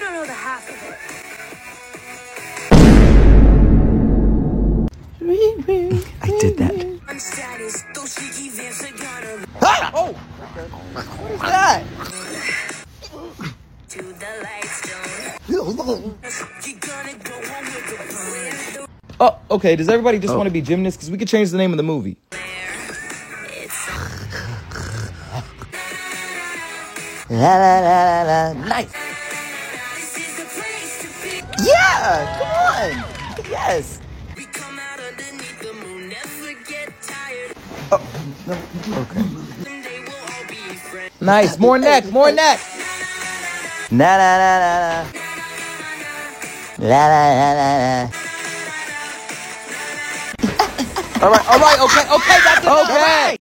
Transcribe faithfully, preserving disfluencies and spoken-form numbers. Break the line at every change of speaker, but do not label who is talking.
don't know the half of it.
I did that. Ah! Oh! What is that? Oh, okay. Does everybody just oh. want to be gymnasts? Because we could change the name of the movie. La la la la la. Nice. Yeah! Come on! Yes! Oh, no. Okay. Nice. More neck. More neck. Na na na na na. La la la la la. All right. All right. Okay. Okay. That's it. Okay.